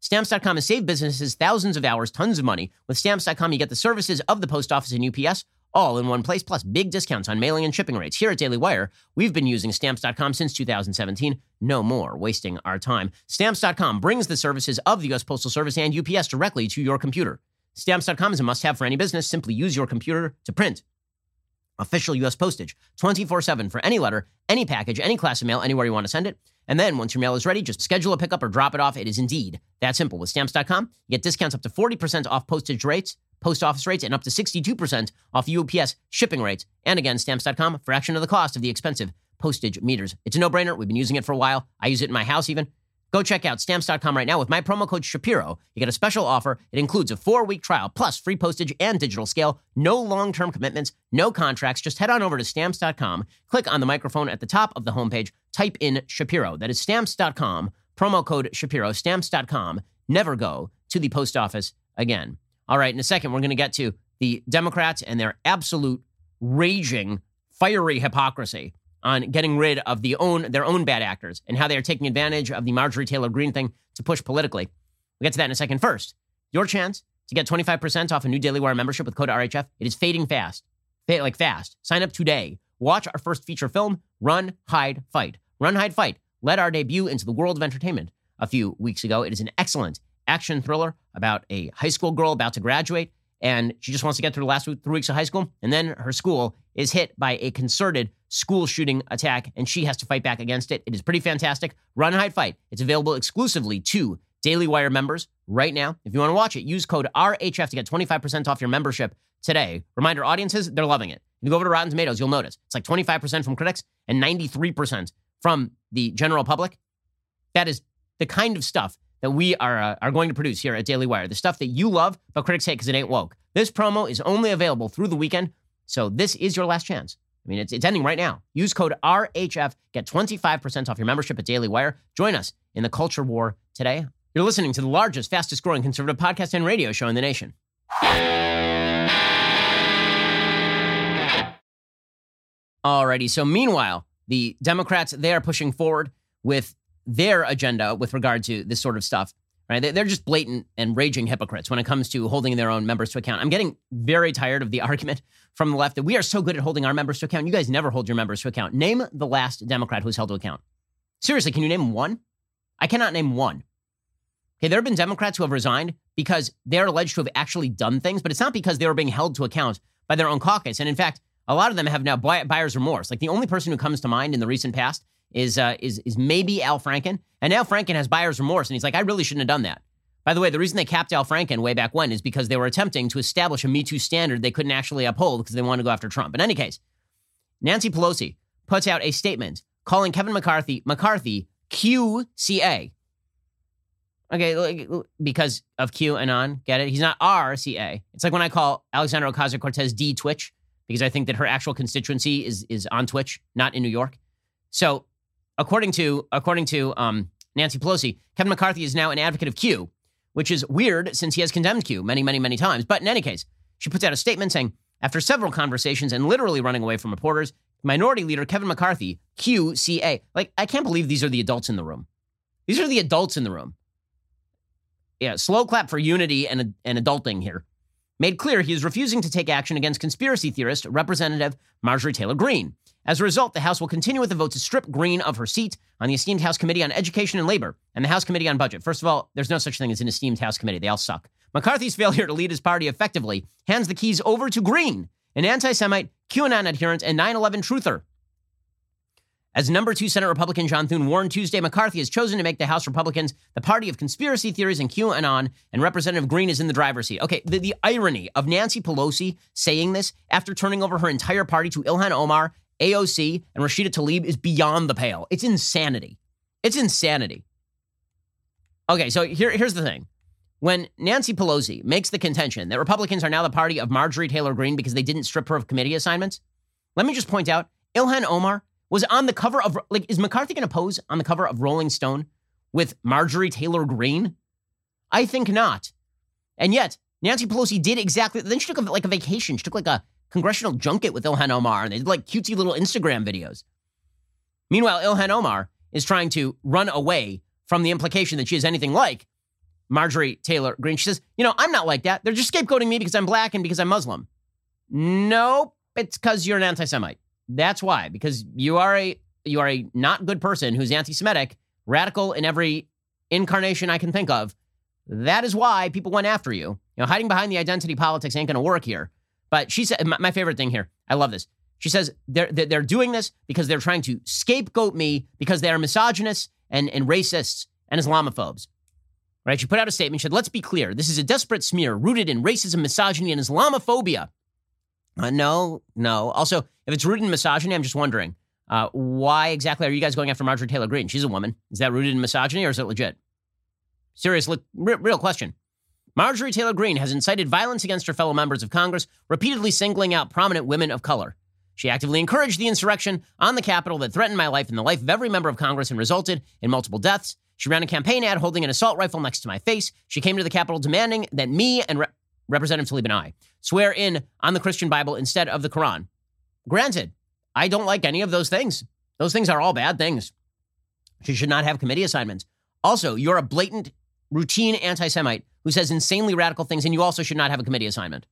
Stamps dot com has saved businesses thousands of hours, tons of money. With Stamps dot com, you get the services of the post office and U P S all in one place, plus big discounts on mailing and shipping rates. Here at Daily Wire, we've been using Stamps dot com since two thousand seventeen. No more wasting our time. Stamps dot com brings the services of the U S Postal Service and U P S directly to your computer. Stamps dot com is a must-have for any business. Simply use your computer to print official U S postage twenty-four seven for any letter, any package, any class of mail, anywhere you want to send it. And then once your mail is ready, just schedule a pickup or drop it off. It is indeed that simple. With Stamps dot com, you get discounts up to forty percent off postage rates, post office rates, and up to sixty-two percent off U P S shipping rates. And again, Stamps dot com, fraction of the cost of the expensive postage meters. It's a no-brainer. We've been using it for a while. I use it in my house even. Go check out Stamps dot com right now. With my promo code Shapiro, you get a special offer. It includes a four-week trial, plus free postage and digital scale. No long-term commitments, no contracts. Just head on over to Stamps dot com, click on the microphone at the top of the homepage, type in Shapiro. That is Stamps dot com, promo code Shapiro, Stamps dot com. Never go to the post office again. All right, in a second, we're going to get to the Democrats and their absolute raging, fiery hypocrisy on getting rid of the own their own bad actors and how they are taking advantage of the Marjorie Taylor Greene thing to push politically. We'll get to that in a second. First, your chance to get twenty-five percent off a new Daily Wire membership with code R H F. It is fading fast. Fade, like fast. Sign up today. Watch our first feature film, Run, Hide, Fight. Run, Hide, Fight led our debut into the world of entertainment a few weeks ago. It is an excellent action thriller about a high school girl about to graduate, and she just wants to get through the last three weeks of high school, and then her school is hit by a concerted school shooting attack, and she has to fight back against it. It is pretty fantastic. Run, Hide, Fight. It's available exclusively to Daily Wire members right now. If you want to watch it, use code R H F to get twenty-five percent off your membership today. Reminder, audiences, they're loving it. If you go over to Rotten Tomatoes, you'll notice it's like twenty-five percent from critics and ninety-three percent from the general public. That is the kind of stuff that we are uh, are going to produce here at Daily Wire. The stuff that you love, but critics hate because it ain't woke. This promo is only available through the weekend, so this is your last chance. I mean, it's, it's ending right now. Use code R H F, get twenty-five percent off your membership at Daily Wire. Join us in the culture war today. You're listening to the largest, fastest growing conservative podcast and radio show in the nation. Alrighty, so meanwhile, the Democrats, they are pushing forward with their agenda with regard to this sort of stuff, right? They're just blatant and raging hypocrites when it comes to holding their own members to account. I'm getting very tired of the argument from the left that we are so good at holding our members to account. You guys never hold your members to account. Name the last Democrat who's held to account. Seriously, can you name one? I cannot name one. Okay, there have been Democrats who have resigned because they're alleged to have actually done things, but it's not because they were being held to account by their own caucus. And in fact, a lot of them have now buyer's remorse. Like the only person who comes to mind in the recent past is uh, is is maybe Al Franken. And Al Franken has buyer's remorse, and he's like, I really shouldn't have done that. By the way, the reason they capped Al Franken way back when is because they were attempting to establish a Me Too standard they couldn't actually uphold because they wanted to go after Trump. In any case, Nancy Pelosi puts out a statement calling Kevin McCarthy, McCarthy Q C A. Okay, like, because of QAnon, get it? He's not R C A. It's like when I call Alexandra Ocasio-Cortez D Twitch, because I think that her actual constituency is is on Twitch, not in New York. So according to according to um, Nancy Pelosi, Kevin McCarthy is now an advocate of Q, which is weird since he has condemned Q many, many, many times. But in any case, she puts out a statement saying, after several conversations and literally running away from reporters, Minority Leader Kevin McCarthy, Q C A. Like, I can't believe these are the adults in the room. These are the adults in the room. Yeah, slow clap for unity and, and adulting here. Made clear he is refusing to take action against conspiracy theorist Representative Marjorie Taylor Greene. As a result, the House will continue with the vote to strip Greene of her seat on the esteemed House Committee on Education and Labor and the House Committee on Budget. First of all, there's no such thing as an esteemed House Committee. They all suck. McCarthy's failure to lead his party effectively hands the keys over to Greene, an anti-Semite, QAnon adherent, and nine eleven truther. As number two Senate Republican John Thune warned Tuesday, McCarthy has chosen to make the House Republicans the party of conspiracy theories and QAnon, and Representative Greene is in the driver's seat. Okay, the, the irony of Nancy Pelosi saying this after turning over her entire party to Ilhan Omar, A O C, and Rashida Tlaib is beyond the pale. It's insanity. It's insanity. Okay, so here, here's the thing. When Nancy Pelosi makes the contention that Republicans are now the party of Marjorie Taylor Greene because they didn't strip her of committee assignments, let me just point out, Ilhan Omar was on the cover of, like, is McCarthy going to pose on the cover of Rolling Stone with Marjorie Taylor Greene? I think not. And yet, Nancy Pelosi did exactly, then she took a, like a vacation. She took like a congressional junket with Ilhan Omar, and they did like cutesy little Instagram videos. Meanwhile, Ilhan Omar is trying to run away from the implication that she is anything like Marjorie Taylor Greene. She says, you know, I'm not like that. They're just scapegoating me because I'm black and because I'm Muslim. Nope, it's because you're an anti-Semite. That's why, because you are a you are a not good person who's anti-Semitic, radical in every incarnation I can think of. That is why people went after you. You know, hiding behind the identity politics ain't going to work here. But she said, my, my favorite thing here, I love this. She says they're they're doing this because they're trying to scapegoat me because they are misogynists and, and racists and Islamophobes. Right? She put out a statement. She said, let's be clear. This is a desperate smear rooted in racism, misogyny, and Islamophobia. Uh, no, no. Also, if it's rooted in misogyny, I'm just wondering, uh, why exactly are you guys going after Marjorie Taylor Greene? She's a woman. Is that rooted in misogyny or is it legit? Serious, li- real question. Marjorie Taylor Greene has incited violence against her fellow members of Congress, repeatedly singling out prominent women of color. She actively encouraged the insurrection on the Capitol that threatened my life and the life of every member of Congress and resulted in multiple deaths. She ran a campaign ad holding an assault rifle next to my face. She came to the Capitol demanding that me and Re- Representative Tlaib and I swear in on the Christian Bible instead of the Quran. Granted, I don't like any of those things. Those things are all bad things. She should not have committee assignments. Also, you're a blatant, routine anti-Semite who says insanely radical things, and you also should not have a committee assignment.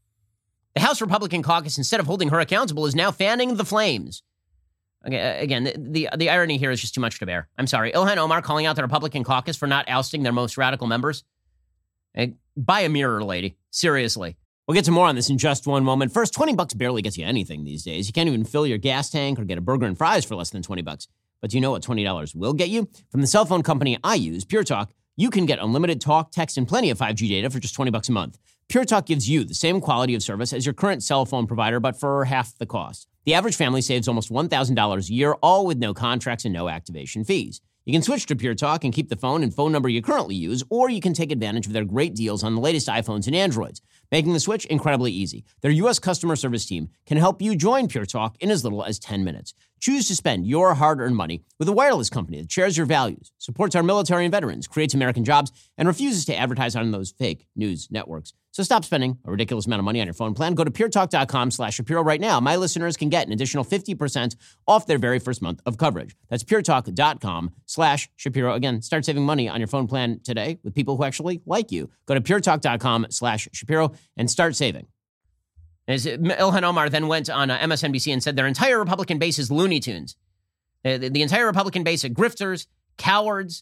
The House Republican caucus, instead of holding her accountable, is now fanning the flames. Okay, again, the, the the irony here is just too much to bear. I'm sorry. Ilhan Omar calling out the Republican caucus for not ousting their most radical members. Hey, buy a mirror, lady. Seriously. We'll get to more on this in just one moment. First, twenty bucks barely gets you anything these days. You can't even fill your gas tank or get a burger and fries for less than twenty bucks. But do you know what twenty dollars will get you? From the cell phone company I use, Pure Talk, you can get unlimited talk, text, and plenty of five G data for just twenty bucks a month. Pure Talk gives you the same quality of service as your current cell phone provider, but for half the cost. The average family saves almost one thousand dollars a year, all with no contracts and no activation fees. You can switch to Pure Talk and keep the phone and phone number you currently use, or you can take advantage of their great deals on the latest iPhones and Androids, making the switch incredibly easy. Their U S customer service team can help you join Pure Talk in as little as ten minutes. Choose to spend your hard-earned money with a wireless company that shares your values, supports our military and veterans, creates American jobs, and refuses to advertise on those fake news networks. So stop spending a ridiculous amount of money on your phone plan. Go to puretalk.com slash Shapiro right now. My listeners can get an additional fifty percent off their very first month of coverage. That's puretalk.com slash Shapiro. Again, start saving money on your phone plan today with people who actually like you. Go to puretalk.com slash Shapiro and start saving. As Ilhan Omar then went on uh, M S N B C and said their entire Republican base is Looney Tunes. Uh, the, the entire Republican base of grifters, cowards.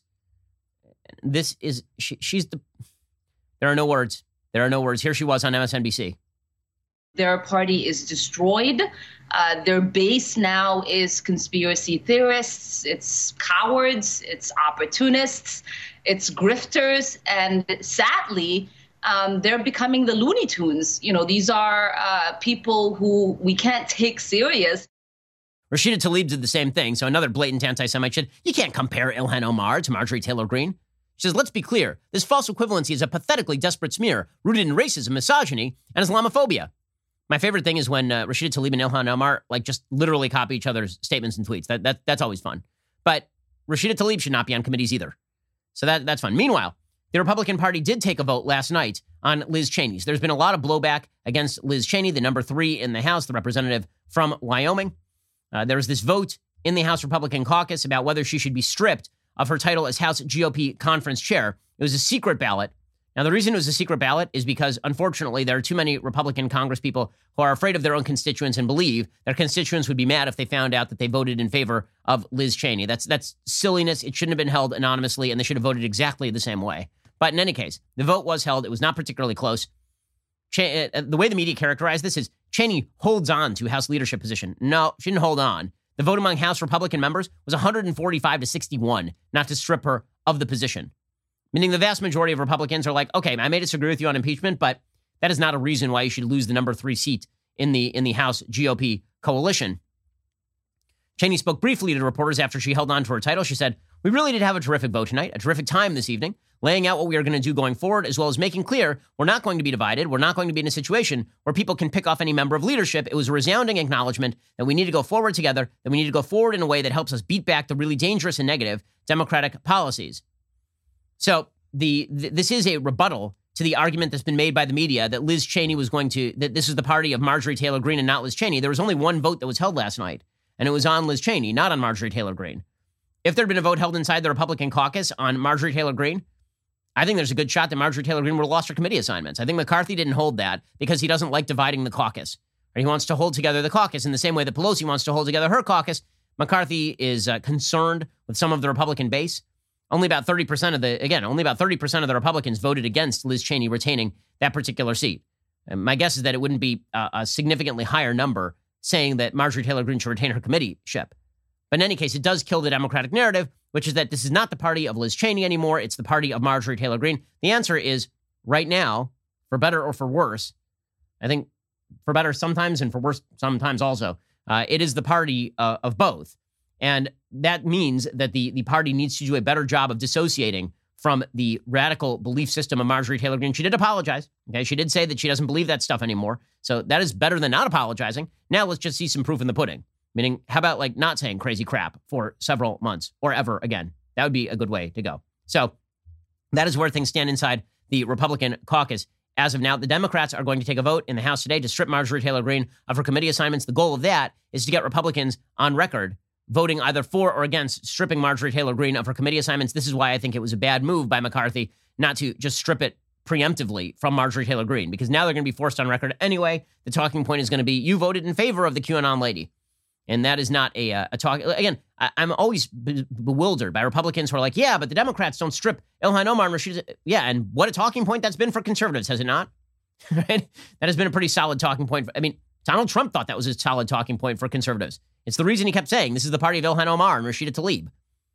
This is, she, she's the, there are no words. There are no words. Here she was on M S N B C. Their party is destroyed. Uh, their base now is conspiracy theorists. It's cowards. It's opportunists. It's grifters. And sadly, um, they're becoming the Looney Tunes. You know, these are uh, people who we can't take serious. Rashida Tlaib did the same thing. So another blatant anti-Semite said, you can't compare Ilhan Omar to Marjorie Taylor Greene. She says, let's be clear. This false equivalency is a pathetically desperate smear rooted in racism, misogyny, and Islamophobia. My favorite thing is when uh, Rashida Tlaib and Ilhan Omar like just literally copy each other's statements and tweets. That, that That's always fun. But Rashida Tlaib should not be on committees either. So that that's fun. Meanwhile, the Republican Party did take a vote last night on Liz Cheney. So there's been a lot of blowback against Liz Cheney, the number three in the House, the representative from Wyoming. Uh, there was this vote in the House Republican caucus about whether she should be stripped of her title as House G O P conference chair. It was a secret ballot. Now, the reason it was a secret ballot is because, unfortunately, there are too many Republican congresspeople who are afraid of their own constituents and believe their constituents would be mad if they found out that they voted in favor of Liz Cheney. That's that's silliness. It shouldn't have been held anonymously, and they should have voted exactly the same way. But in any case, the vote was held. It was not particularly close. Ch- uh, the way the media characterized this is Cheney holds on to House leadership position. No, she didn't hold on. The vote among House Republican members was one hundred forty-five to sixty-one, not to strip her of the position. Meaning the vast majority of Republicans are like, okay, I may disagree with you on impeachment, but that is not a reason why you should lose the number three seat in the in the House G O P coalition. Cheney spoke briefly to reporters after she held on to her title. She said, we really did have a terrific vote tonight, a terrific time this evening, laying out what we are going to do going forward, as well as making clear we're not going to be divided. We're not going to be in a situation where people can pick off any member of leadership. It was a resounding acknowledgement that we need to go forward together, that we need to go forward in a way that helps us beat back the really dangerous and negative Democratic policies. So the, th- this is a rebuttal to the argument that's been made by the media that Liz Cheney was going to, that this is the party of Marjorie Taylor Greene and not Liz Cheney. There was only one vote that was held last night, and it was on Liz Cheney, not on Marjorie Taylor Greene. If there had been a vote held inside the Republican caucus on Marjorie Taylor Greene, I think there's a good shot that Marjorie Taylor Greene would have lost her committee assignments. I think McCarthy didn't hold that because he doesn't like dividing the caucus. Or he wants to hold together the caucus in the same way that Pelosi wants to hold together her caucus. McCarthy is uh, concerned with some of the Republican base. Only about thirty percent of the, again, only about thirty percent of the Republicans voted against Liz Cheney retaining that particular seat. And my guess is that it wouldn't be a, a significantly higher number saying that Marjorie Taylor Greene should retain her committeeship. But in any case, it does kill the Democratic narrative, which is that this is not the party of Liz Cheney anymore. It's the party of Marjorie Taylor Greene. The answer is right now, for better or for worse, I think for better sometimes and for worse sometimes also, uh, it is the party uh, of both. And that means that the, the party needs to do a better job of dissociating from the radical belief system of Marjorie Taylor Greene. She did apologize. Okay, she did say that she doesn't believe that stuff anymore. So that is better than not apologizing. Now let's just see some proof in the pudding. Meaning, how about like not saying crazy crap for several months or ever again? That would be a good way to go. So that is where things stand inside the Republican caucus. As of now, the Democrats are going to take a vote in the House today to strip Marjorie Taylor Greene of her committee assignments. The goal of that is to get Republicans on record voting either for or against stripping Marjorie Taylor Greene of her committee assignments. This is why I think it was a bad move by McCarthy not to just strip it preemptively from Marjorie Taylor Greene, because now they're going to be forced on record anyway. The talking point is going to be, you voted in favor of the QAnon lady. And that is not a, a talk. Again, I, I'm always be- bewildered by Republicans who are like, yeah, but the Democrats don't strip Ilhan Omar and Rashida. Yeah, and what a talking point that's been for conservatives, has it not? Right? That has been a pretty solid talking point. For, I mean, Donald Trump thought that was a solid talking point for conservatives. It's the reason he kept saying this is the party of Ilhan Omar and Rashida Tlaib.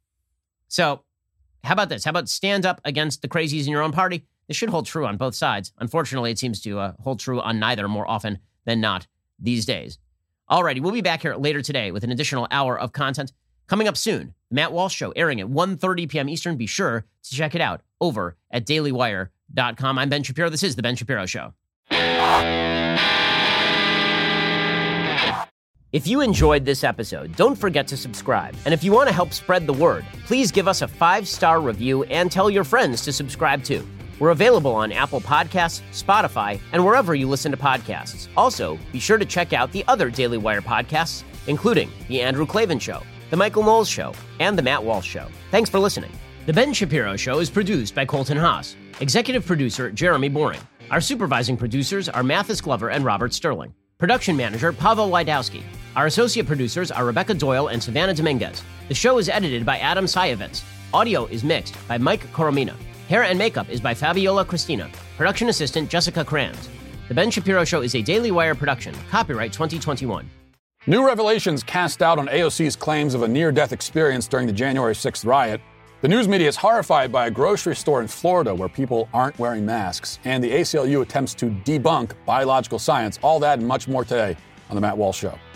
So how about this? How about stand up against the crazies in your own party? This should hold true on both sides. Unfortunately, it seems to uh, hold true on neither more often than not these days. Alrighty, we'll be back here later today with an additional hour of content. Coming up soon, the Matt Walsh Show, airing at one thirty p.m. Eastern. Be sure to check it out over at daily wire dot com. I'm Ben Shapiro. This is The Ben Shapiro Show. If you enjoyed this episode, don't forget to subscribe. And if you want to help spread the word, please give us a five-star review and tell your friends to subscribe too. We're available on Apple Podcasts, Spotify, and wherever you listen to podcasts. Also, be sure to check out the other Daily Wire podcasts, including The Andrew Klavan Show, The Michael Knowles Show, and The Matt Walsh Show. Thanks for listening. The Ben Shapiro Show is produced by Colton Haas. Executive producer, Jeremy Boring. Our supervising producers are Mathis Glover and Robert Sterling. Production manager, Pavel Wydowski. Our associate producers are Rebecca Doyle and Savannah Dominguez. The show is edited by Adam Sayevitz. Audio is mixed by Mike Coromina. Hair and makeup is by Fabiola Cristina. Production assistant, Jessica Kranz. The Ben Shapiro Show is a Daily Wire production. Copyright twenty twenty-one. New revelations cast doubt on A O C's claims of a near-death experience during the January sixth riot. The news media is horrified by a grocery store in Florida where people aren't wearing masks. And the A C L U attempts to debunk biological science. All that and much more today on The Matt Walsh Show.